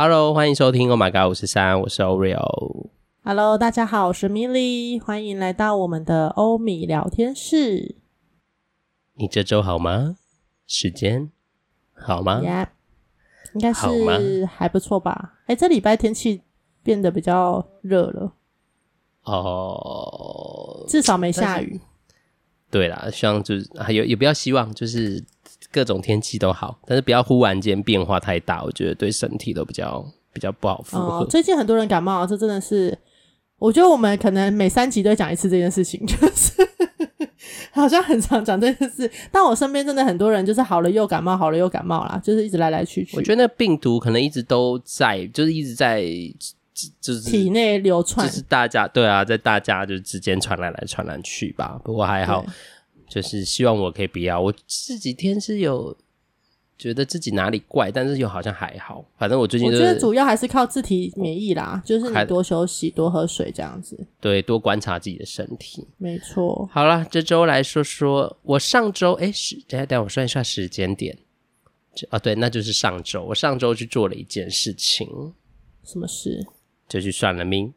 Hello， 欢迎收听 Oh My God 543，我是 Oreo。 Hello， 大家好，我是 Millie， 欢迎来到我们的欧米聊天室。 你这周好吗？时间好吗？ Yeah， 应该是还不错吧。这礼拜天气变得比较热了。至少没下雨。 对啦，希望就是也不要希望就是各种天气都好，但是不要忽然间变化太大，我觉得对身体都比较不好负荷。 最近很多人感冒，这真的是，我觉得我们可能每3集都会讲一次这件事情，就是好像很常讲这件事。但我身边真的很多人就是好了又感冒，好了又感冒啦，就是一直来来去去。 我觉得那病毒可能一直都在，就是一直在。就是体内流窜， 就是大家对啊，在大家就之间传来去吧。不过还好，就是希望我可以不要。我这几天是有觉得自己哪里怪，但是又好像还好。反正我最近我觉得主要还是靠自体免疫啦，就是你多休息、多喝水这样子。 对，多观察自己的身体。 没错。 好啦，这周来说说我上周等我算一下时间点。对，那就是上周。我上周去做了一件事情。 什么事？ 就去算了命。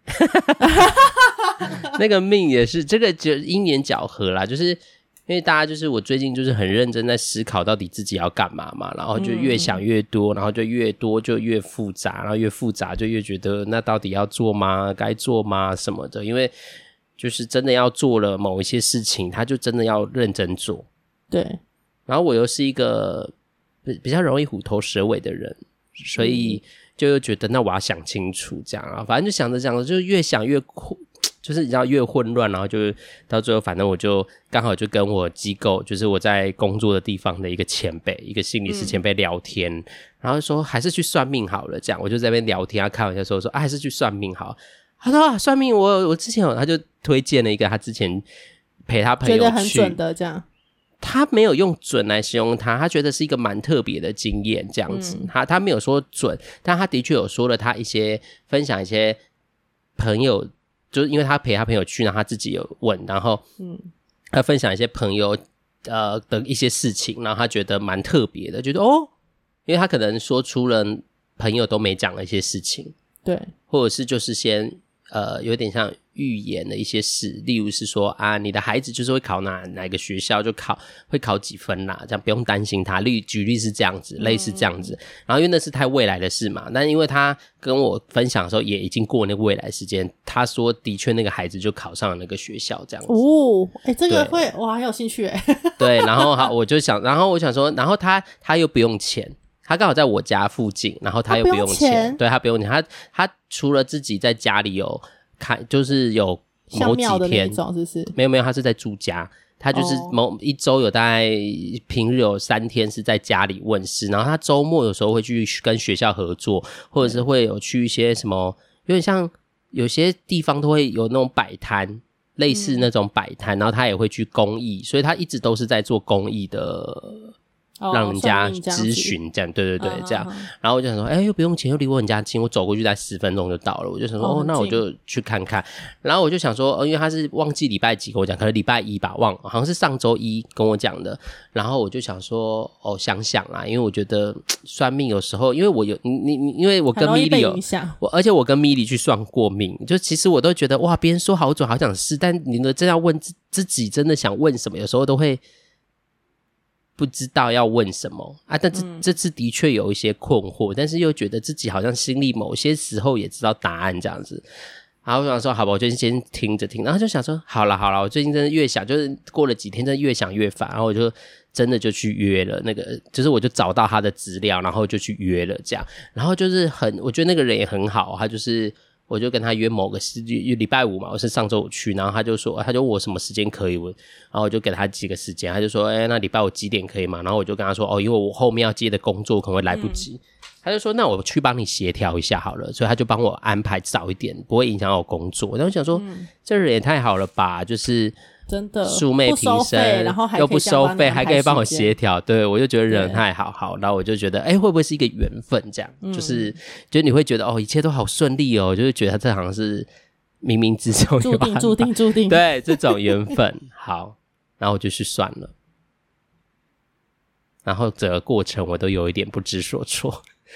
那个命也是这个就因缘巧合啦，就是因为大家就是我最近就是很认真在思考到底自己要干嘛嘛，然后就越想越多，然后就越多就越复杂，然后越复杂就越觉得那到底要做吗？该做吗？什么的，因为就是真的要做了某一些事情，他就真的要认真做。 对， 然后我又是一个比较容易虎头蛇尾的人，所以就又觉得那我要想清楚这样啊，反正就想着就越想越就是你知道越混乱，然后就到最后反正我就刚好就跟我机构就是我在工作的地方的一个前辈，一个心理师前辈聊天，然后说还是去算命好了这样，我就在那边聊天，他开玩笑说还是去算命好。他说算命我之前他就推荐了一个他之前陪他朋友去觉得很准的这样。 他没有用准来形容他觉得是一个蛮特别的经验这样子。他没有说准，但他的确有说了他分享一些朋友，就是因为他陪他朋友去，然后他自己有问，然后他分享一些朋友的一些事情，然后他觉得蛮特别的，觉得因为他可能说出了朋友都没讲的一些事情，对，或者是就是先有点像预言的一些事，例如是说你的孩子就是会考哪个学校，就会考几分啦，这样不用担心他。举例是这样子，类似这样子。然后因为那是太未来的事嘛，但因为他跟我分享的时候也已经过那个未来时间，他说的确那个孩子就考上了那个学校这样子。 这个会我很有兴趣对，然后我就想，然后我想说，然后他又不用钱。他刚好在我家附近，然后他又不用钱，对，他不用钱。他除了自己在家里有就是有某几天，像庙的那种，是不是？没有，他是在住家。他就是一周有大概平日有3天是在家里问事，然后他周末有时候会去跟学校合作，或者是会有去一些什么，有点像有些地方都会有那种摆摊，类似那种摆摊，然后他也会去公益，所以他一直都是在做公益的。让人家咨询这样，对这样。然后我就想说又不用钱，又离我很家近，我走过去在10分钟就到了。我就想说那我就去看看。然后我就想说因为他是忘记礼拜几跟我讲，可能礼拜1吧，好像是上周1跟我讲的。然后我就想说想想啦，因为我觉得算命有时候，因为我有因为我跟米莉而且我跟米莉去算过命，就其实我都觉得哇，别人说好准好想试，但你呢真要问自己真的想问什么，有时候都会不知道要问什么但这次的确有一些困惑，但是又觉得自己好像心里某些时候也知道答案这样子。然后我想说好吧，我就先听着听，然后就想说好了，我最近真的越想，就是过了几天真的越想越烦，然后我就真的就去约了那个，就是我就找到他的资料，然后就去约了这样。然后就是我觉得那个人也很好，他就是我就跟他约某个礼拜5嘛，我是上周5去，然后他就问我什么时间可以，然后我就给他几个时间，他就说那礼拜5几点可以嘛？然后我就跟他说因为我后面要接的工作可能会来不及，他就说那我去帮你协调一下好了，所以他就帮我安排早一点，不会影响我工作。然后我想说这人也太好了吧，就是真的素昧平生，然后又不收费，还可以帮我协调，对，我就觉得人太好，然后我就觉得会不会是一个缘分这样，就是你会觉得一切都好顺利就是觉得这好像是冥冥之中注定对，这种缘分。好，然后我就去算了，然后整个过程我都有一点不知所措。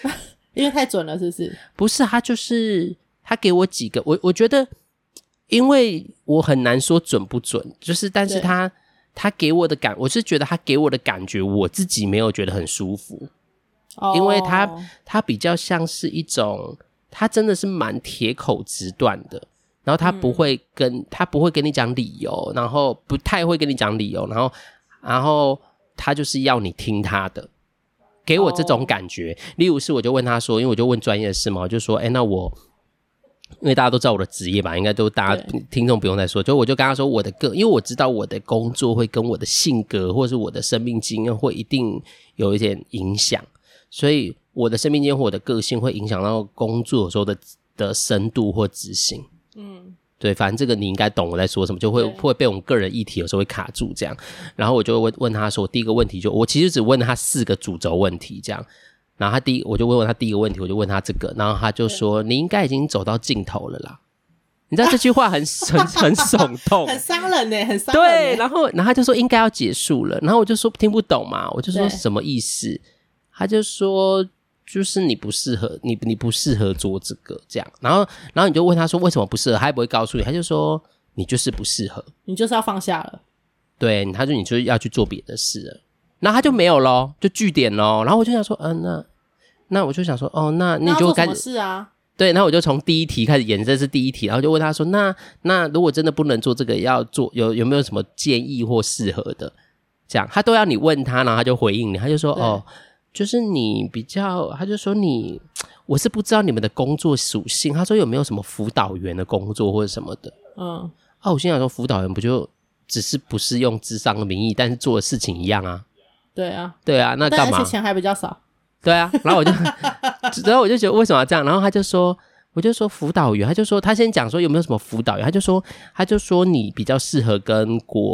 因为太准了是不是？ 不是，他就是他给我几个，我觉得因为我很难说准不准，就是但是他给我的我是觉得他给我的感觉我自己没有觉得很舒服。因为他比较像是一种，他真的是蛮铁口直断的，然后他不会跟你讲理由，然后不太会跟你讲理由，然后他就是要你听他的，给我这种感觉。例如是我就问他说，因为我就问专业的事嘛，我就说那我因为大家都知道我的职业吧，应该都大家听众不用再说，就我就跟他说因为我知道我的工作会跟我的性格或是我的生命经验会一定有一点影响，所以我的生命经验或我的个性会影响到工作的时候的深度或执行。对，反正这个你应该懂我在说什么，就会被我们个人议题有时候会卡住这样。然后我就问他说，第一个问题我其实只问他4个主轴问题这样。然后我就问他第一个问题，我就问他这个，然后他就说你应该已经走到尽头了啦。你知道这句话很耸动， 很伤人耶，很伤人耶。对，然后他就说应该要结束了，然后我就说听不懂嘛，我就说什么意思？他就说就是你不适合，你不适合做这个这样。然后你就问他说为什么不适合，他也不会告诉你，他就说你就是不适合， 你就是要放下了。对， 他说你就是要去做别的事了。然后他就没有咯，就句点咯。然后我就想说那我就想说那你就开始做什么事啊？ 对，然后我就从第一题开始演，这是第一题，然后就问他说那如果真的不能做这个，要做有没有什么建议或适合的？这样他都要你问他，然后他就回应你，他就说就是你比较，他就说我是不知道你们的工作属性，他说有没有什么辅导员的工作或者什么的。我心想说辅导员不就只是不是用諮商的名义，但是做的事情一样啊。 对啊， 那干嘛？ 而且钱还比较少。 对啊，然后我就觉得为什么要这样？然后他就说，我就说辅导员，他就说他先讲说有没有什么辅导员，他就说你比较适合跟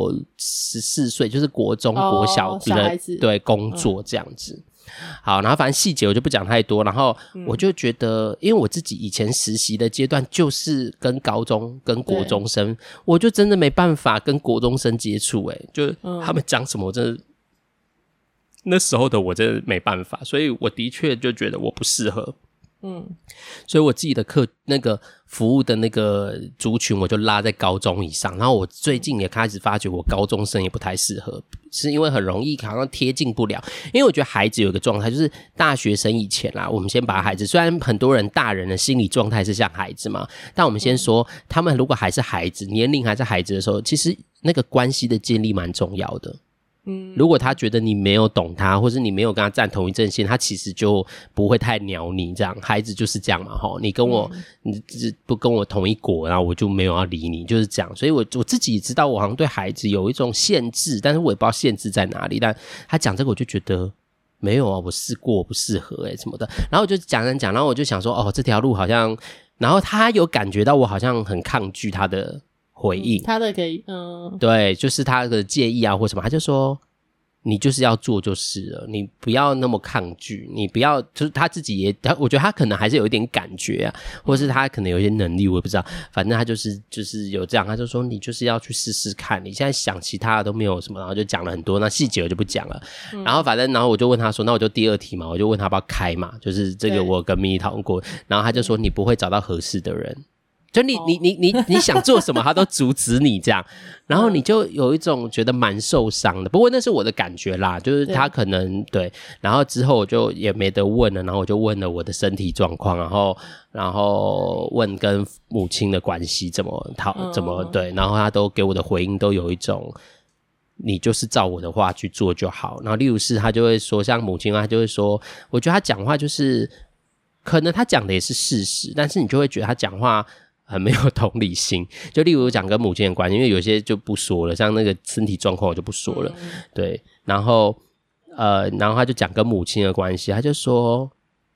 14岁，就是国中国小的对工作这样子。好，然后反正细节我就不讲太多，然后我就觉得因为我自己以前实习的阶段就是跟高中跟国中生，我就真的没办法跟国中生接触就他们讲什么我真的那时候的我真的没办法，所以我的确就觉得我不适合。所以我自己的那个服务的那个族群我就拉在高中以上，然后我最近也开始发觉我高中生也不太适合，是因为很容易好像贴近不了。因为我觉得孩子有一个状态就是大学生以前啦，我们先把孩子，虽然很多人大人的心理状态是像孩子嘛，但我们先说他们如果还是孩子，年龄还是孩子的时候，其实那个关系的建立蛮重要的。如果他觉得你没有懂他，或是你没有跟他站同一阵线，他其实就不会太鸟你这样。孩子就是这样嘛，你跟我你不跟我同一国，然后我就没有要理你，就是这样。所以我自己知道我好像对孩子有一种限制，但是我也不知道限制在哪里。但他讲这个我就觉得没有啊，我试过我不适合什么的。然后我就讲，然后我就想说这条路好像，然后他有感觉到我好像很抗拒他的回应， 他的可以对，就是他的建议啊或什么，他就说你就是要做就是了，你不要那么抗拒，你不要就是他自己也我觉得他可能还是有一点感觉啊，或是他可能有一些能力我也不知道，反正他就是有这样，他就说你就是要去试试看，你现在想其他的都没有什么，然后就讲了很多，那细节我就不讲了。然后反正然后我就问他说，那我就第二题嘛，我就问他要不要开嘛，就是这个我跟咪讨论过，然后他就说你不会找到合适的人，就你想做什么他都阻止你这样，然后你就有一种觉得蛮受伤的。不过那是我的感觉啦，就是他可能 对，然后之后我就也没得问了，然后我就问了我的身体状况，然后问跟母亲的关系怎么对，然后他都给我的回应都有一种你就是照我的话去做就好。然后例如是他就会说，像母亲他就会说，我觉得他讲话就是可能他讲的也是事实，但是你就会觉得他讲话很没有同理心。就例如讲跟母亲的关系，因为有些就不说了，像那个身体状况我就不说了，对。然后他就讲跟母亲的关系，他就说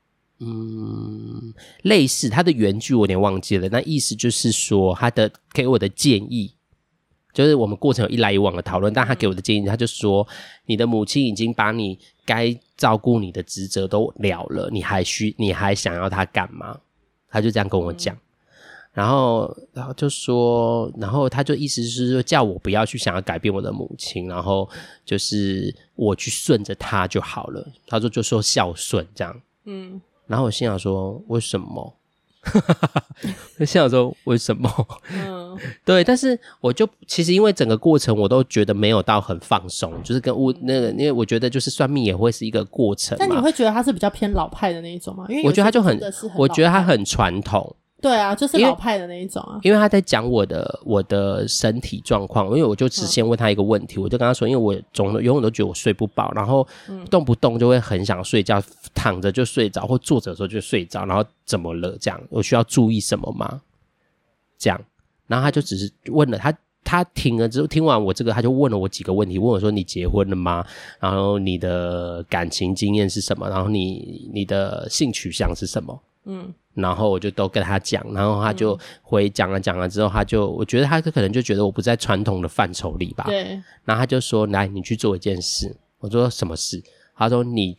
类似他的原句我有点忘记了，那意思就是说他的给我的建议，就是我们过程有一来一往的讨论，但他给我的建议他就说你的母亲已经把你该照顾你的职责都了了，你还想要他干嘛？他就这样跟我讲。然后就说，然后他就意思是说叫我不要去想要改变我的母亲，然后就是我去顺着他就好了。他就说孝顺这样。 然后我心想说为什么？心想说为什么？对，但是我就其实因为整个过程我都觉得没有到很放松，就是跟那个，因为我觉得就是算命也会是一个过程嘛。 但你会觉得他是比较偏老派的那一种吗？因为我觉得他就很我觉得他很很传统。 对啊，就是老派的那一种啊。 因为他在讲我的身体状况，因为我就只先问他一个问题，我就跟他说，因为我永远都觉得我睡不饱，然后动不动就会很想睡觉，躺着就睡着，或坐着的时候就睡着，然后怎么了？这样我需要注意什么吗？这样，然后他就只是问了他听了之后，听完我这个，他就问了我几个问题，问我说你结婚了吗？然后你的感情经验是什么？然后你的性取向是什么？然后我就都跟他讲，然后他就讲了之后，我觉得他可能就觉得我不在传统的范畴里吧。 对。 然后他就说：“来，你去做一件事。”我说：“什么事？”他说：“你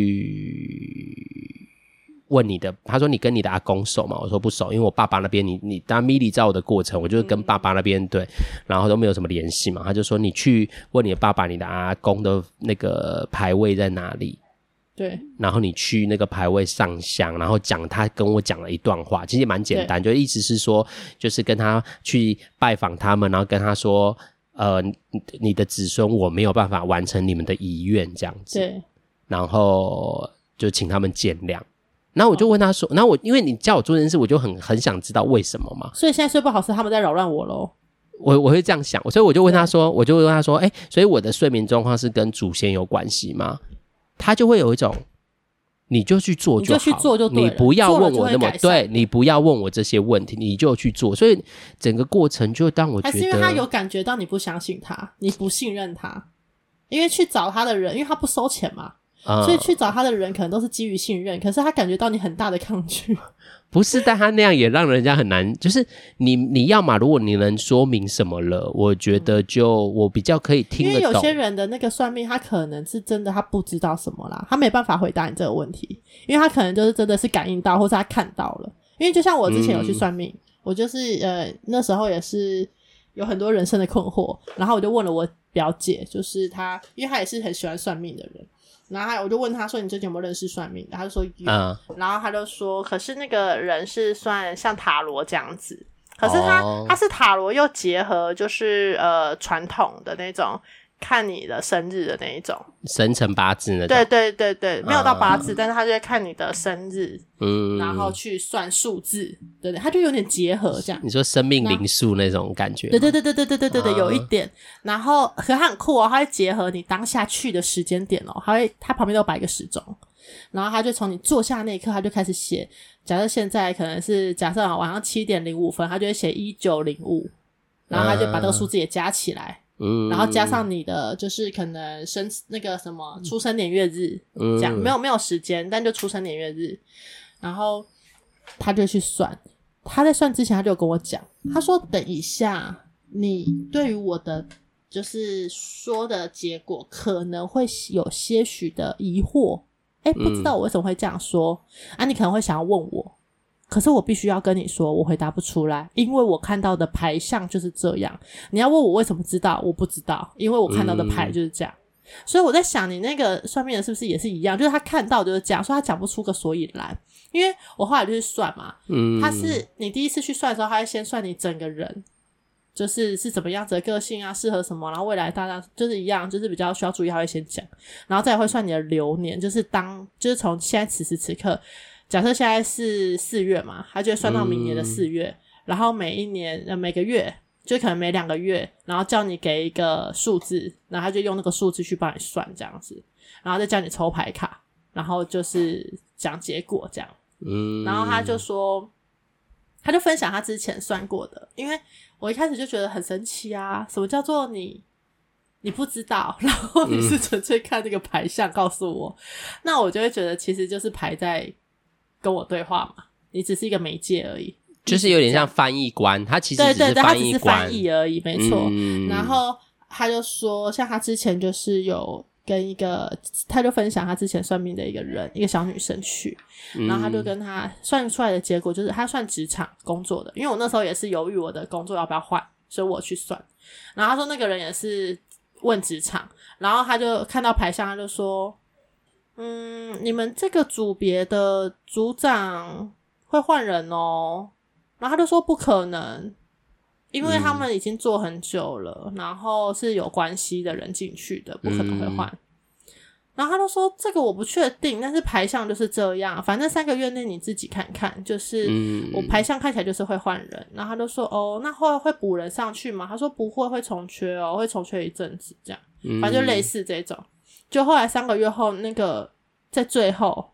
去问他说你跟你的阿公熟吗？”我说不熟，因为我爸爸那边你当米里照的过程，我就是跟爸爸那边对，然后都没有什么联系嘛。他就说你去问你的爸爸，你的阿公的那个牌位在哪里？ 对， 然后你去那个牌位上香，然后他跟我讲了一段话，其实也蛮简单，就意思是说，就是跟他去拜访他们，然后跟他说，你的子孙我没有办法完成你们的遗愿这样子， 对， 然后就请他们见谅。然后我就问他说，然后因为你叫我做这件事，我就很想知道为什么嘛。 所以现在睡不好是他们在扰乱我咯。 我会这样想，所以我就问他说，所以我的睡眠状况是跟祖先有关系吗？他就会有一种，你就去做就好， 你就去做就对了， 你不要问我那么对，你不要问我这些问题，你就去做。所以整个过程就当我觉得， 还是因为他有感觉到你不相信他，你不信任他，因为去找他的人，因为他不收钱嘛，所以去找他的人可能都是基于信任，可是他感觉到你很大的抗拒。 不是，但他那样也让人家很难，就是你要嘛，如果你能说明什么了，我觉得我比较可以听得懂。 因为有些人的那个算命，他可能是真的他不知道什么啦，他没办法回答你这个问题，因为他可能就是真的是感应到，或是他看到了。因为就像我之前有去算命，我就是那时候也是有很多人生的困惑，然后我就问了我表姐，就是她，因为她也是很喜欢算命的人。然后我就问他说你最近有没有认识算命的，他就说有，然后他就说可是那个人是算像塔罗这样子，可是他是塔罗又结合就是传统的那种看你的生日的那一种生辰八字那种， 对对对对，没有到八字，但是他就会看你的生日，然后去算数字，对对，他就有点结合这样。 你说生命灵数那种感觉？ 对对对对对对对对对，有一点。然后可他很酷哦，他会结合你当下去的时间点哦，他旁边都摆一个时钟，然后他就从你坐下那一刻，他就开始写。假设现在可能是晚上7:05，他就会写1905，然后他就把这个数字也加起来。然后加上你的就是可能那个什么出生年月日，这样没有时间，但就出生年月日，然后他就去算。他在算之前他就跟我讲，他说等一下你对于我的就是说的结果可能会有些许的疑惑，不知道我为什么会这样说啊，你可能会想要问我，可是我必须要跟你说我回答不出来，因为我看到的牌象就是这样。你要问我为什么知道，我不知道，因为我看到的牌就是这样。所以我在想你那个算命的是不是也是一样，就是他看到就是这样，所以他讲不出个所以然。因为我后来就去算嘛，他是你第一次去算的时候他会先算你整个人就是怎么样子的个性啊，适合什么，然后未来大家就是一样，就是比较需要注意，他会先讲，然后再会算你的流年，就是从现在此时此刻，假设现在是4月嘛，他就会算到明年的4月，然后每个月就可能每2个月，然后叫你给一个数字，然后他就用那个数字去帮你算这样子，然后再叫你抽牌卡，然后就是讲结果这样。然后他就说他就分享他之前算过的，因为我一开始就觉得很神奇啊，什么叫做你不知道，然后你是纯粹看那个牌象告诉我，那我就会觉得其实就是牌在跟我对话嘛，你只是一个媒介而已， 就是有点像翻译官，他其实只是翻译官， 对对对，他只是翻译而已，没错。然后他就说像他之前就是有跟他就分享他之前算命的一个小女生去，然后他就跟他算出来的结果就是他算职场工作的，因为我那时候也是犹豫我的工作要不要换，所以我去算，然后他说那个人也是问职场，然后他就看到牌象他就说你们这个组别的组长会换人哦。然后他就说不可能，因为他们已经做很久了，然后是有关系的人进去的，不可能会换。然后他就说这个我不确定，但是排相就是这样，反正3个月内你自己看看，就是我排相看起来就是会换人。然后他就说那会补人上去吗？他说不会，会重缺哦，会重缺一阵子这样，反正就类似这种。就后来3个月后，那个在最后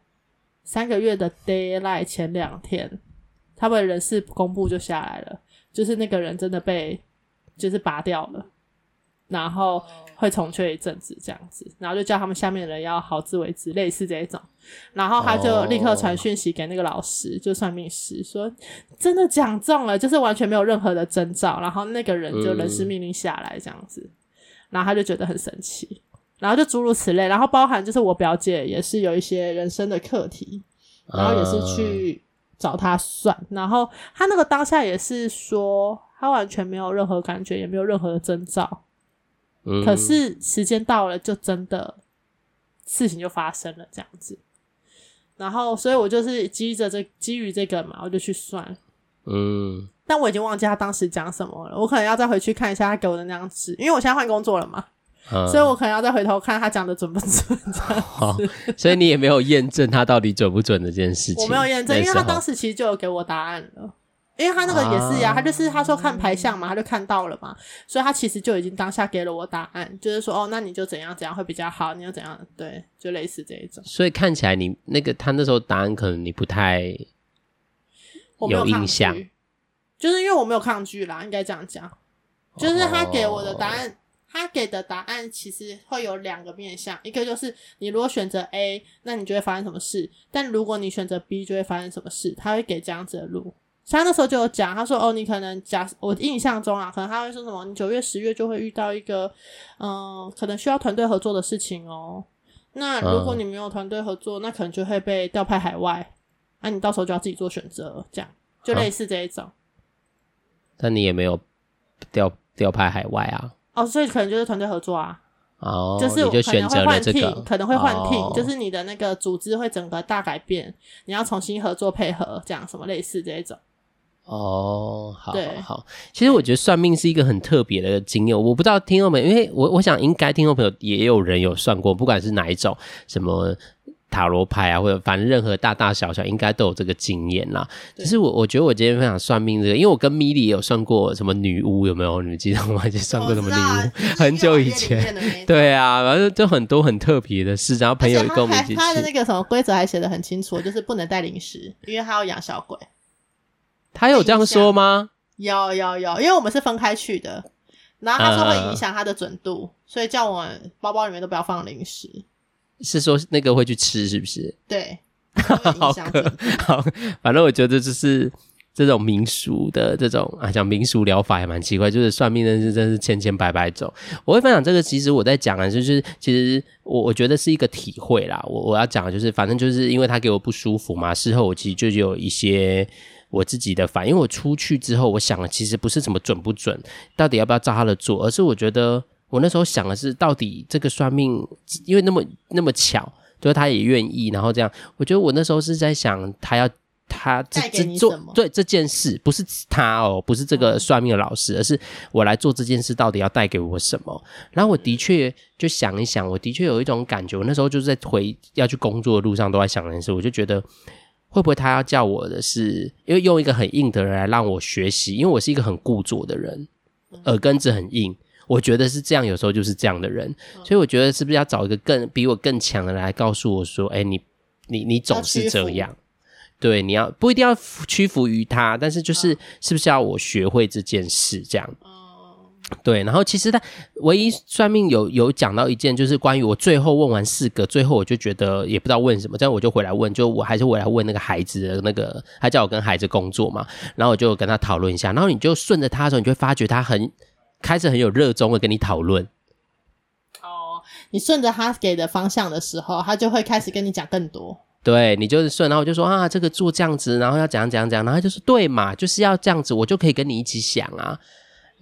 3个月的 deadline 前2天，他们人事公布就下来了，就是那个人真的被就是拔掉了，然后会重缺一阵子这样子，然后就叫他们下面的人要好自为之，类似这一种。然后他就立刻传讯息给那个老师，就算命师说真的讲中了，就是完全没有任何的征兆，然后那个人就人事命令下来这样子。然后他就觉得很生气，然后就诸如此类，然后包含就是我表姐也是有一些人生的课题，然后也是去找他算，然后他那个当下也是说他完全没有任何感觉，也没有任何的征兆，可是时间到了就真的事情就发生了这样子。然后所以我就是基于这个嘛，我就去算。但我已经忘记他当时讲什么了，我可能要再回去看一下他给我的那张纸，因为我现在换工作了嘛，所以我可能要再回头看他讲的准不准这样子。 所以你也没有验证他到底准不准的这件事情。 我没有验证，因为他当时其实就有给我答案了，因为他那个也是呀，他就是他说看排相嘛，他就看到了嘛，所以他其实就已经当下给了我答案，就是说那你就怎样怎样会比较好，你要怎样，对，就类似这一种。 所以看起来你那个他那时候答案可能你不太有印象， 就是因为我没有抗拒啦，应该这样讲。就是他给我的答案，他给的答案其实会有2个面向，一个就是你如果选择 A， 那你就会发生什么事，但如果你选择 B 就会发生什么事，他会给这样子的路。所以他那时候就有讲，他说你可能我印象中可能他会说什么，你9月10月就会遇到一个可能需要团队合作的事情哦。那如果你没有团队合作，那可能就会被调派海外，那你到时候就要自己做选择，这样就类似这一种。 但你也没有调派海外啊。 所以可能就是团队合作啊。 就是你就选择了这个， 可能会换 team，就是你的那个组织会整个大改变，你要重新合作配合，这样什么类似这一种。 好好好。其实我觉得算命是一个很特别的经验，我不知道听众朋友，因为我想应该听众朋友也有人有算过，不管是哪一种什么塔罗牌啊，或者反正任何大大小小应该都有这个经验啦。其实我觉得我今天分享算命这个，因为我跟米莉也有算过什么女巫，有没有？你们记得吗？就算过什么女巫，很久以前。对啊，反正就很多很特别的事，然后朋友也跟我们一起去。 他的那个什么规则还写得很清楚，就是不能带零食，因为他要养小鬼。 他有这样说吗？ 有，因为我们是分开去的，然后他说会影响他的准度，所以叫我们包包里面都不要放零食。 是说那个会去吃是不是？ 对。 好，反正我觉得就是这种民俗的这种讲民俗疗法也蛮奇怪，就是算命真是千百百种。我会分享这个，其实我在讲的就是其实我觉得是一个体会啦。我要讲的就是反正就是因为他给我不舒服嘛，事后我其实就有一些我自己的反应。我出去之后我想了，其实不是怎么准不准，到底要不要照他的做，而是我觉得我那时候想的是到底这个算命因为那么巧，就是他也愿意，然后这样我觉得我那时候是在想他做对这件事，不是他不是这个算命的老师，而是我来做这件事到底要带给我什么。然后我的确就想一想，我的确有一种感觉，我那时候就是在要去工作的路上都在想这件事，我就觉得会不会他要叫我的是因为用一个很硬的人来让我学习，因为我是一个很固着的人，耳根子很硬，我觉得是这样，有时候就是这样的人，所以我觉得是不是要找一个比我更强的人来告诉我说你总是这样，对，你要不一定要屈服于他，但是就是是不是要我学会这件事这样。对，然后其实他唯一算命有讲到一件，就是关于我最后问完4个，最后我就觉得也不知道问什么，这样我就回来问，就我还是回来问那个孩子的那个，他叫我跟孩子工作嘛，然后我就跟他讨论一下，然后你就顺着他的时候，你就会发觉他开始很有热衷的跟你讨论。 你顺着他给的方向的时候，他就会开始跟你讲更多。 对，你就是顺，然后我就说这个做这样子，然后要怎样，然后他就说对嘛，就是要这样子，我就可以跟你一起想啊。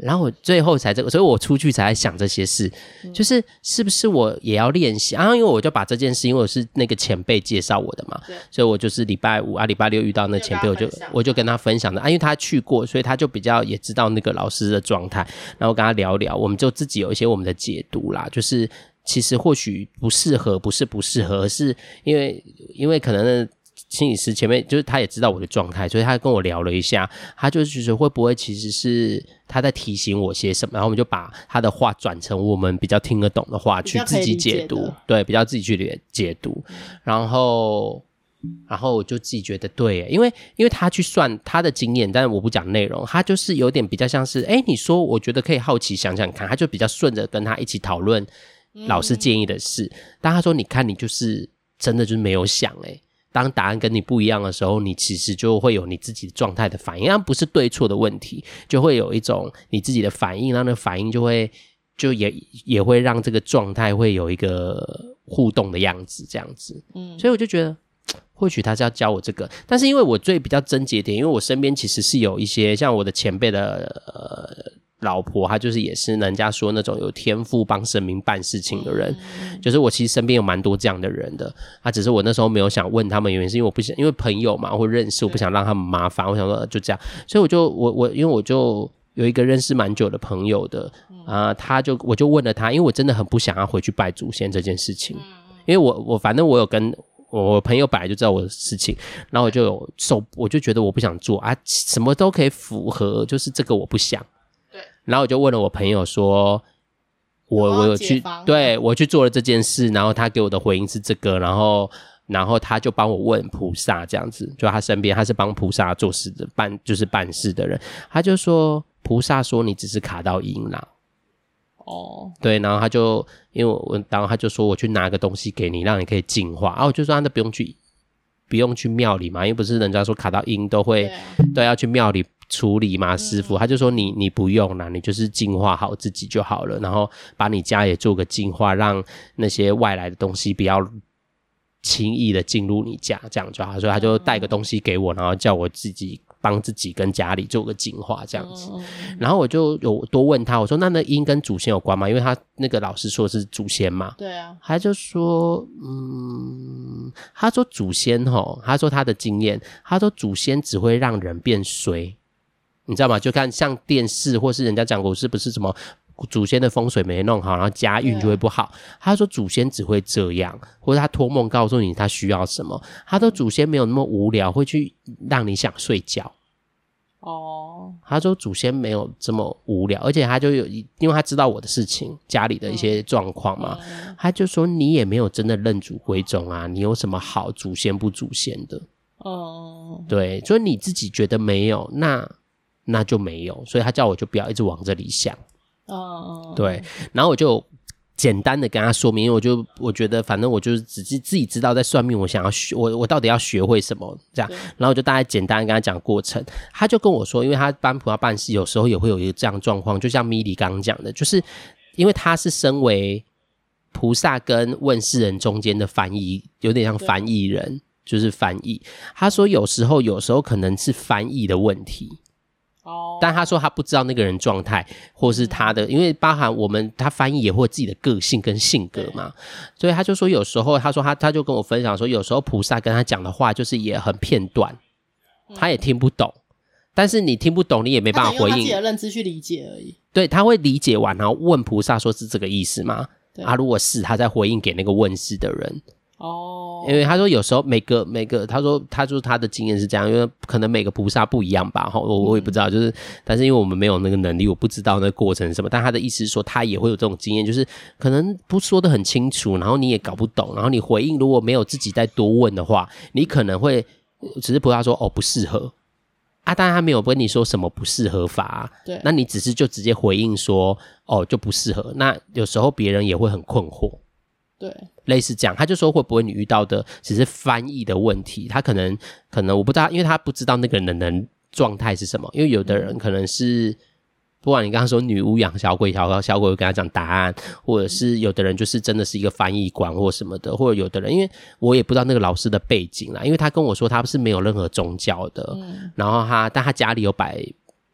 然后我最后才所以我出去才在想这些事，就是是不是我也要练习啊？因为我就把这件事，因为我是那个前辈介绍我的嘛，所以我就是礼拜五礼拜六遇到那前辈，我就跟他分享的因为他去过，所以他就比较也知道那个老师的状态，然后跟他聊聊，我们就自己有一些我们的解读啦，就是其实或许不适合，不是不适合，而是因为可能心理师前面就是他也知道我的状态，所以他跟我聊了一下，他就觉得会不会其实是他在提醒我些什么，然后我们就把他的话转成我们比较听得懂的话去自己解读，对，比较自己去解读，然后我就自己觉得对，因为他去算他的经验，但是我不讲内容，他就是有点比较像是你说我觉得可以好奇想想看，他就比较顺着跟他一起讨论老师建议的事，但他说你看你就是真的就是没有想当答案跟你不一样的时候，你其实就会有你自己的状态的反应，那不是对错的问题，就会有一种你自己的反应，然后那个反应就也会让这个状态会有一个互动的样子，这样子。所以我就觉得或许他是要教我这个，但是因为我最比较症结点，因为我身边其实是有一些像我的前辈的老婆，她就是也是人家说那种有天赋帮神明办事情的人，就是我其实身边有蛮多这样的人的，只是我那时候没有想问他们，原因是因为我不想，因为朋友嘛或认识，我不想让他们麻烦，我想说就这样，所以因为我就有一个认识蛮久的朋友的我就问了他，因为我真的很不想要回去拜祖先这件事情，因为我反正我有跟我朋友本来就知道我的事情，然后我就觉得我不想做什么都可以符合，就是这个我不想。然后我就问了我朋友说我有去，对，我去做了这件事，然后他给我的回应是这个，然后他就帮我问菩萨这样子，就他身边他是帮菩萨做事的就是办事的人，他就说菩萨说你只是卡到阴啦。对，然后他就因为然后他就说我去拿个东西给你让你可以净化，我就说那不用去庙里嘛，因为不是人家说卡到阴都要去庙里处理嘛，师傅他就说你不用啦，你就是净化好自己就好了，然后把你家也做个净化，让那些外来的东西不要轻易的进入你家，这样就好，所以他就带个东西给我，然后叫我自己帮自己跟家里做个净化这样子，然后我就有多问他，我说那阴跟祖先有关吗？因为他那个老师说是祖先嘛， 对啊， 他就说他说祖先他说他的经验，他说祖先只会让人变衰，你知道吗？就看像电视或是人家讲过是不是什么祖先的风水没弄好，然后家运就会不好，他说祖先只会这样，或者他托梦告诉你他需要什么，他说祖先没有那么无聊会去让你想睡觉，他说祖先没有这么无聊，而且他就因为他知道我的事情家里的一些状况嘛，他就说你也没有真的认祖归宗啊，你有什么好祖先不祖先的，对，所以你自己觉得没有那就没有，所以他叫我就不要一直往这里想，对，然后我就简单的跟他说明，因为我觉得反正我就是自己知道在算命，我想要我到底要学会什么这样，然后我就大概简单的跟他讲过程，他就跟我说，因为他帮菩萨办事有时候也会有一个这样的状况，就像米莉刚刚讲的，就是因为他是身为菩萨跟问世人中间的翻译，有点像翻译人，就是翻译，他说有时候可能是翻译的问题，但他说他不知道那个人状态或是他的，因为包含他翻译也会有自己的个性跟性格嘛，所以他就说有时候他说他就跟我分享说有时候菩萨跟他讲的话就是也很片段，他也听不懂，但是你听不懂你也没办法回应，他自己的认知去理解而已， 对，他会理解完然后问菩萨说是这个意思吗？如果是他再回应给那个问世的人，因为他说有时候每个他说他的经验是这样，因为可能每个菩萨不一样吧，我也不知道，就是但是因为我们没有那个能力，我不知道那个过程是什么，但他的意思是说他也会有这种经验，就是可能不说得很清楚，然后你也搞不懂，然后你回应如果没有自己再多问的话，你可能会只是菩萨说不适合当然他没有跟你说什么不适合法对，那你只是就直接回应说就不适合，那有时候别人也会很困惑，对，类似这样，他就说会不会你遇到的只是翻译的问题，他可能我不知道，因为他不知道那个人的状态是什么，因为有的人可能是不管你刚刚说女巫养小鬼，小鬼会跟他讲答案，或者是有的人就是真的是一个翻译官或什么的，或者有的人因为我也不知道那个老师的背景啦，因为他跟我说他是没有任何宗教的，然后但他家里有摆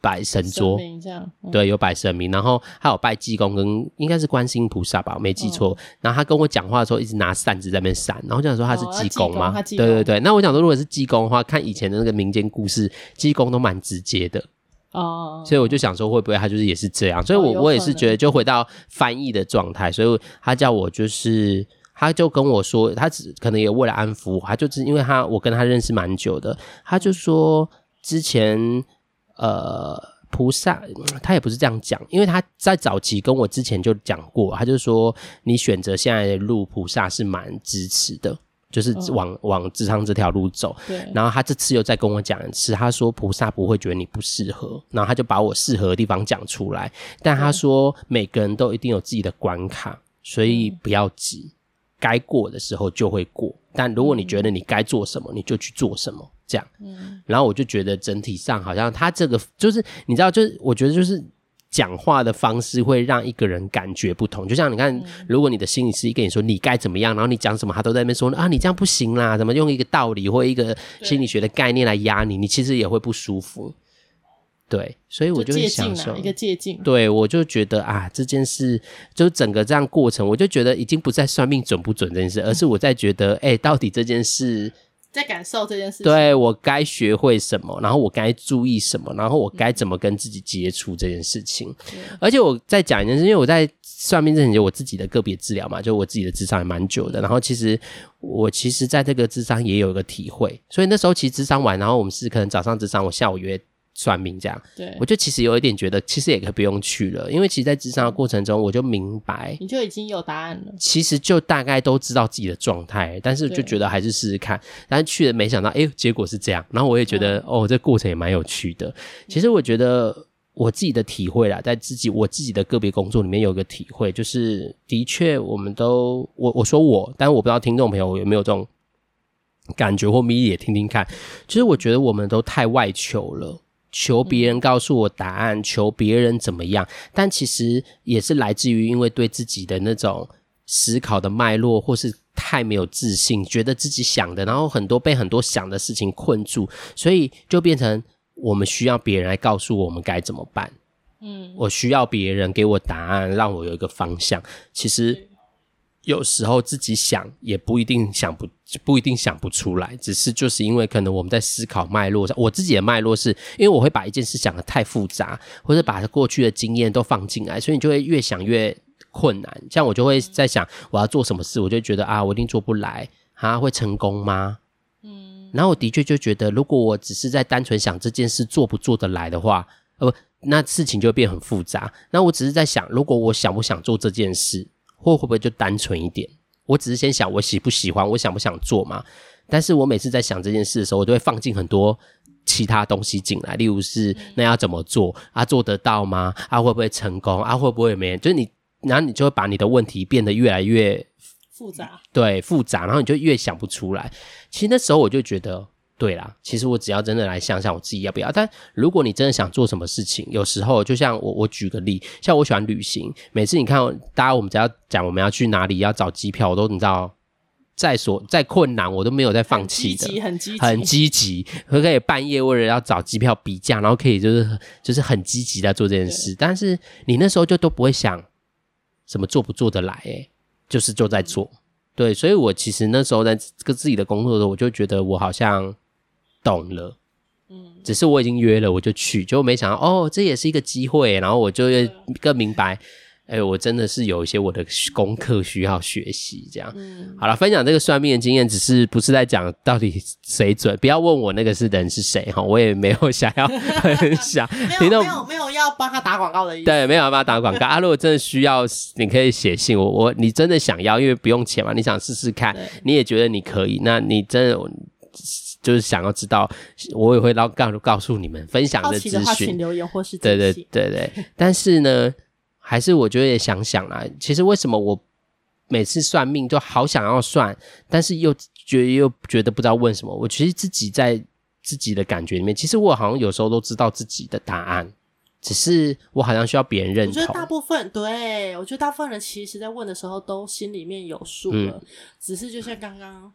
摆神桌这样、 对，有摆神明，然后还有拜济公跟应该是观世音菩萨吧，我没记错、然后他跟我讲话的时候一直拿扇子在那边扇，然后我想说他是济公吗？对对对，那我想说如果是济公的话，看以前的那个民间故事，济公都蛮直接的所以我就想说会不会他就是也是这样，所以我也是觉得就回到翻译的状态，所以他叫我就是他就跟我说他可能也为了安抚我，他就是因为我跟他认识蛮久的，他就说之前菩萨他也不是这样讲，因为他在早期跟我之前就讲过，他就说你选择现在的路菩萨是蛮支持的，就是往智商这条路走，对。然后他这次又再跟我讲一次，他说菩萨不会觉得你不适合，然后他就把我适合的地方讲出来，但他说每个人都一定有自己的关卡，所以不要急，该过的时候就会过，但如果你觉得你该做什么，你就去做什么，这样。然后我就觉得整体上好像他这个就是你知道，就是我觉得就是讲话的方式会让一个人感觉不同，就像你看如果你的心理师跟你说你该怎么样，然后你讲什么他都在那边说啊你这样不行啦，怎么用一个道理或一个心理学的概念来压你，你其实也会不舒服。对，所以我就会想说一个借镜， 对，我就觉得啊这件事就整个这样过程，我就觉得已经不再算命准不准这件事，而是我在觉得到底这件事在感受这件事情， 对，我该学会什么，然后我该注意什么，然后我该怎么跟自己接触这件事情。而且我再讲一件事，因为我在算命之前有我自己的个别治疗嘛，就我自己的諮商也蛮久的，然后其实在这个諮商也有一个体会，所以那时候其实諮商完，然后我们是可能早上諮商，我下午约算命这样，对，我就其实有一点觉得其实也可以不用去了，因为其实在諮商的过程中我就明白， 你就已经有答案了， 其实就大概都知道自己的状态，但是就觉得还是试试看，但是去了没想到结果是这样，然后我也觉得这过程也蛮有趣的。其实我觉得我自己的体会啦，在我自己的个别工作里面有一个体会，就是的确我们都我说但我不知道听众朋友有没有这种感觉，或咪也听听看，就是我觉得我们都太外求了，求别人告诉我答案，求别人怎么样，但其实也是来自于因为对自己的那种思考的脉络，或是太没有自信，觉得自己想的，然后被很多想的事情困住，所以就变成我们需要别人来告诉我们该怎么办。我需要别人给我答案，让我有一个方向。其实有时候自己想也不一定想不出来，只是就是因为可能我们在思考脉络上，我自己的脉络是因为我会把一件事想得太复杂，或者把过去的经验都放进来，所以你就会越想越困难。像我就会在想我要做什么事，我就觉得我一定做不来，会成功吗？然后我的确就觉得如果我只是在单纯想这件事做不做得来的话，那事情就会变很复杂。那我只是在想如果我想不想做这件事，或会不会就单纯一点，我只是先想我喜不喜欢，我想不想做嘛。但是我每次在想这件事的时候，我都会放进很多其他东西进来，例如是那要怎么做做得到吗？会不会成功会不会没人，就是然后你就会把你的问题变得越来越复杂， 对，复杂，然后你就越想不出来。其实那时候我就觉得对啦，其实我只要真的来想想我自己要不要，但如果你真的想做什么事情，有时候就像我举个例，像我喜欢旅行，每次你看大家我们只要讲我们要去哪里要找机票，我都你知道再困难我都没有在放弃的，很积极，可以半夜为了要找机票比价，然后可以就是很积极在做这件事。但是你那时候就都不会想什么做不做得来就是就在做。对，所以我其实那时候在跟自己的工作的时候，我就觉得我好像懂了，只是我已经约了我就去，结果没想到这也是一个机会，然后我就更明白我真的是有一些我的功课需要学习这样。好了，分享这个算命的经验只是不是在讲到底谁准，不要问我那个人是谁我也没有想要分享没有要帮他打广告的意思， 对，没有要帮他打广告如果真的需要你可以写信，你真的想要，因为不用钱嘛，你想试试看，你也觉得你可以，那你真的就是想要知道，我也会告诉你们分享的资讯，好奇的话请留言或是对但是呢还是我觉得也想想啦，其实为什么我每次算命就好想要算，但是又觉得不知道问什么。我其实自己在自己的感觉里面，其实我好像有时候都知道自己的答案，只是我好像需要别人认同。 我觉得大部分人其实在问的时候都心里面有数了，只是就像刚刚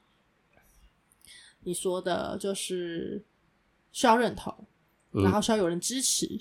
你说的，就是需要认同，然后需要有人支持。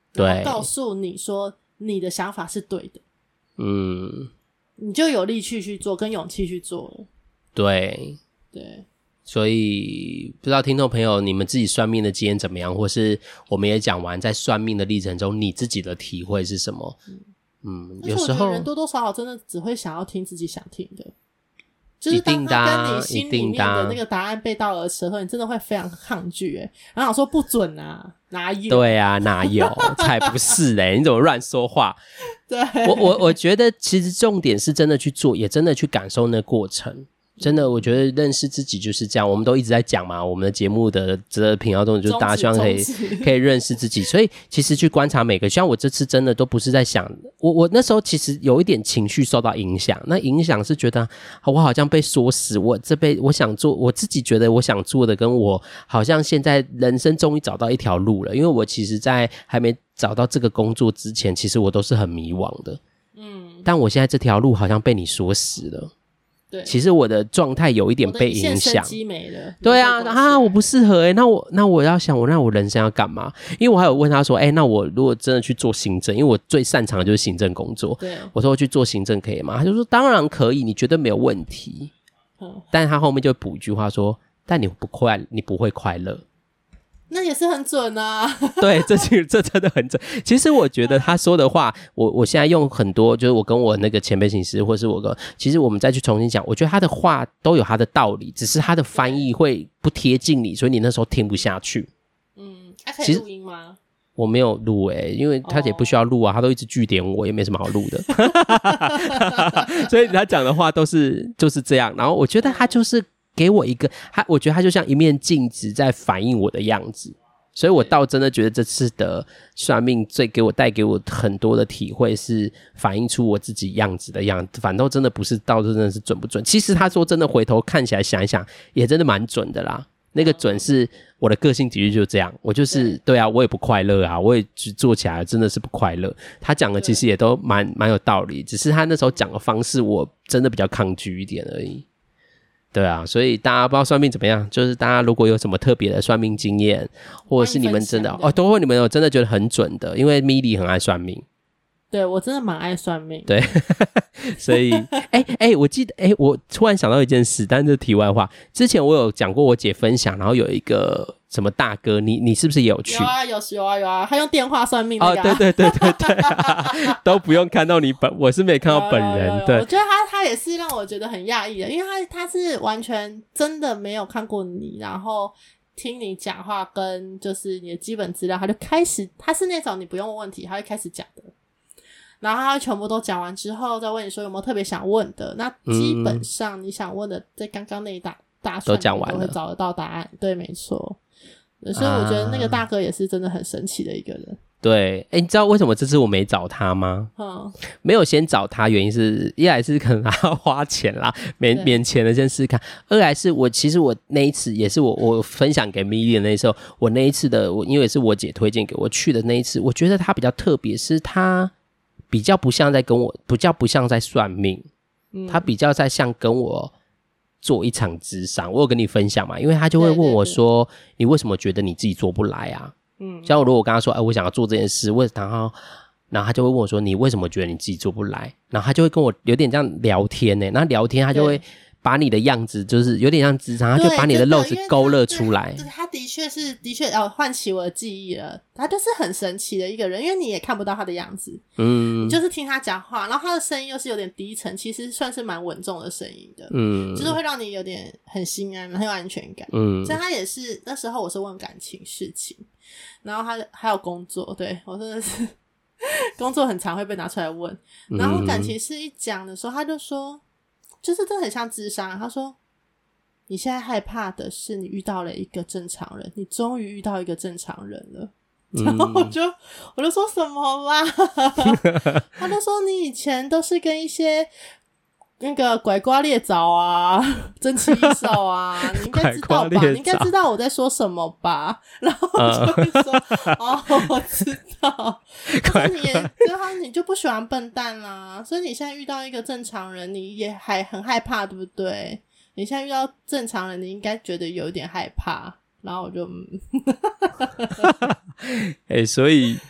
对， 告诉你说你的想法是对的，你就有力气去做，跟勇气去做了。 对，所以不知道听众朋友你们自己算命的经验怎么样，或是我们也讲完在算命的历程中你自己的体会是什么。有时候人多多少少真的只会想要听自己想听的，就是当他跟你心里面的那个答案背道而驰的时候，你真的会非常抗拒然后想说不准啊，哪有？ 对啊，哪有？才不是你怎么乱说话？ 对， 我觉得其实重点是真的去做，也真的去感受那过程。真的，我觉得认识自己就是这样。我们都一直在讲嘛，我们的节目的这频道中，就是大家希望可以认识自己。所以其实去观察每个，像我这次真的都不是在想，我那时候其实有一点情绪受到影响。那影响是觉得我好像被锁死，我想做，我自己觉得我想做的，跟我好像现在人生终于找到一条路了。因为我其实在还没找到这个工作之前，其实我都是很迷惘的。但我现在这条路好像被你锁死了。 对， 其实我的状态有一点被影响， 没了。 对啊，我不适合那我要想那我人生要干嘛？因为我还有问他说那我如果真的去做行政，因为我最擅长的就是行政工作， 对， 我说去做行政可以吗？他就说当然可以，你绝对没有问题。但是他后面就补一句话说，但你不会快乐。 那也是很准啊。 对，这真的很准。其实我觉得他说的话，我现在用很多，就是我跟我那个前辈行师，或是其实我们再去重新讲，我觉得他的话都有他的道理，只是他的翻译会不贴近你，所以你那时候听不下去。 可以录音吗？ 我没有录因为他也不需要录啊，他都一直句点我，也没什么好录的。所以他讲的话就是这样。然后我觉得他就是给我一个我觉得他就像一面镜子在反映我的样子，所以我倒真的觉得这次的算命带给我很多的体会，是反映出我自己样子的样子。反倒真的不是到真的是准不准，其实他说真的回头看起来想一想也真的蛮准的啦。那个准是我的个性的确就这样，我就是对啊，我也不快乐啊，我也做起来真的是不快乐。他讲的其实也都蛮有道理，只是他那时候讲的方式我真的比较抗拒一点而已。对啊，所以大家不知道算命怎么样，就是大家如果有什么特别的算命经验，或者是你们真的都会你们有真的觉得很准的，因为米莉很爱算命。 对，我真的蛮爱算命。 对，所以我记得我突然想到一件事，但是题外话，之前我有讲过我姐分享，然后有一个什么大哥，你是不是也有去？ 有啊，他用电话算命那个对、都不用看到你我是没看到本人。对， 我觉得他也是让我觉得很讶异的，因为他是完全真的没有看过你，然后听你讲话跟就是你的基本资料，他就开始，他是那种你不用问问题他会开始讲的，然后他全部都讲完之后再问你说有没有特别想问的，那基本上你想问的在刚刚那一大串都讲完了， 都会找得到答案。对，没错。所以我觉得那个大哥也是真的很神奇的一个人。对， 你知道为什么这次我没找他吗？没有先找他，原因是一来是可能他要花钱啦，免钱的先试看；二来是其实我那一次也是我分享给米莉的那时候，我那一次的因为是我姐推荐给我去的那一次，我觉得他比较特别，是他比较不像在比较不像在算命，他比较在像跟我做一场咨商。我有跟你分享嘛，因为他就会问我说，你为什么觉得你自己做不来啊？像如果我跟他说我想要做这件事，然后他就会问我说，你为什么觉得你自己做不来？然后他就会跟我有点这样聊天那聊天他就会把你的样子就是有点像智商，他就把你的肉质勾勒出来。对，他的确唤起我的记忆了。他就是很神奇的一个人，因为你也看不到他的样子，你就是听他讲话，然后他的声音又是有点低沉，其实算是蛮稳重的声音的，就是会让你有点很心安，很有安全感。所以他也是那时候我是问感情事情，然后他还有工作，对，我真的是工作很常会被拿出来问，然后感情事一讲的时候，他就说。就是真的很像智商，他说你现在害怕的是你遇到了一个正常人，你终于遇到一个正常人了。然后我就说什么啦他就说你以前都是跟一些那个拐瓜裂枣啊珍奇异兽啊你应该知道吧，你应该知道我在说什么吧。然后我就会说我知道。可是你就不喜欢笨蛋啦，所以你现在遇到一个正常人你也还很害怕，对不对？你现在遇到正常人你应该觉得有点害怕。然后我就所以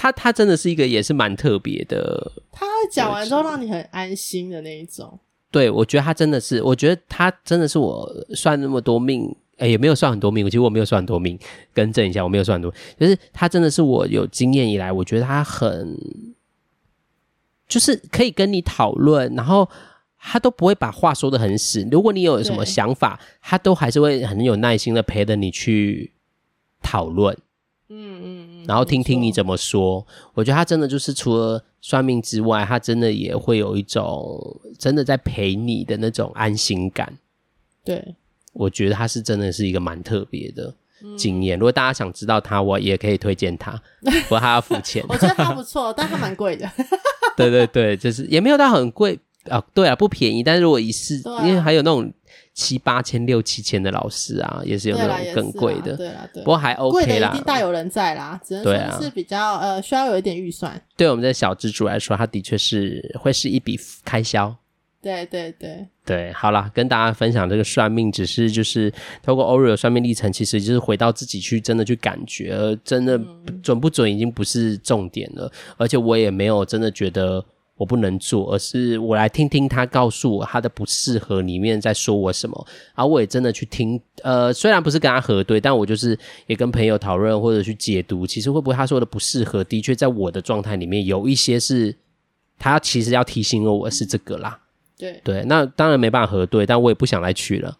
他真的是一个也是蛮特别的。 他讲完之后让你很安心的那一种。 对，我觉得他真的是，我觉得他真的是我算那么多命，也没有算很多命，其实我没有算很多命，更正一下，我没有算很多，就是他真的是我有经验以来，我觉得他很，就是可以跟你讨论，然后他都不会把话说得很死，如果你有什么想法，他都还是会很有耐心的陪着你去讨论。然后听听你怎么说。我觉得他真的就是除了算命之外，他真的也会有一种真的在陪你的那种安心感。 对， 我觉得他是真的是一个蛮特别的经验。如果大家想知道他，我也可以推荐他，不过他要付钱。 我觉得他不错，但他蛮贵的。 对对对，就是也没有到很贵啊，对啊，不便宜。但是如果因为还有那种7、8千、6、7千的老师啊，也是有那种更贵的。 对啦，对， 不过还 OK 啦， 贵的一定大有人在啦，只能说是比较需要有一点预算。 对我们这小资主来说，它的确是会是一笔开销。 对对对对，好啦，跟大家分享这个算命，只是就是透过 Oreo 算命历程，其实就是回到自己去真的去感觉，而真的准不准已经不是重点了，而且我也没有真的觉得我不能做，而是我来听听他告诉我他的不适合里面在说我什么，然后我也真的去听，虽然不是跟他核对，但我就是也跟朋友讨论或者去解读，其实会不会他说的不适合，的确在我的状态里面有一些是他其实要提醒我是这个啦。对，那当然没办法核对，但我也不想来取了。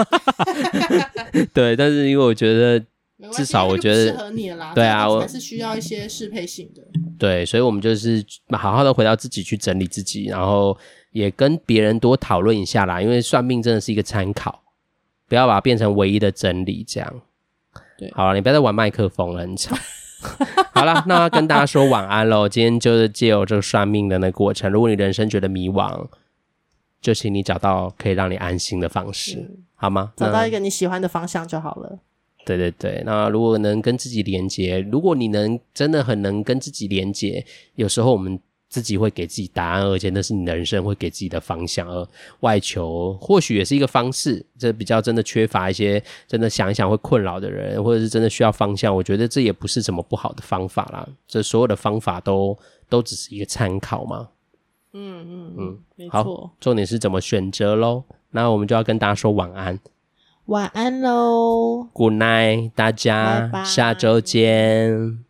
对，但是因为我觉得至少我觉得适合你了啦， 对啊， 我还是需要一些适配性的。 对，所以我们就是好好的回到自己去整理自己，然后也跟别人多讨论一下啦，因为算命真的是一个参考，不要把它变成唯一的真理这样。 对， 好了，你不要再玩麦克风了，很吵。好了，那要跟大家说晚安咯。今天就是借由这个算命的那个过程，如果你人生觉得迷惘，就请你找到可以让你安心的方式，好吗？ 找到一个你喜欢的方向就好了。 对对对，那如果能跟自己连结，如果你真的很能跟自己连结，有时候我们自己会给自己答案，而且那是你的人生会给自己的方向，而外求或许也是一个方式。这比较真的缺乏一些真的想一想会困扰的人，或者是真的需要方向，我觉得这也不是什么不好的方法啦，这所有的方法都只是一个参考嘛。 没错， 好，重点是怎么选择咯。那我们就要跟大家说晚安。 晚安咯 Good night， 大家， 拜拜， 下周见。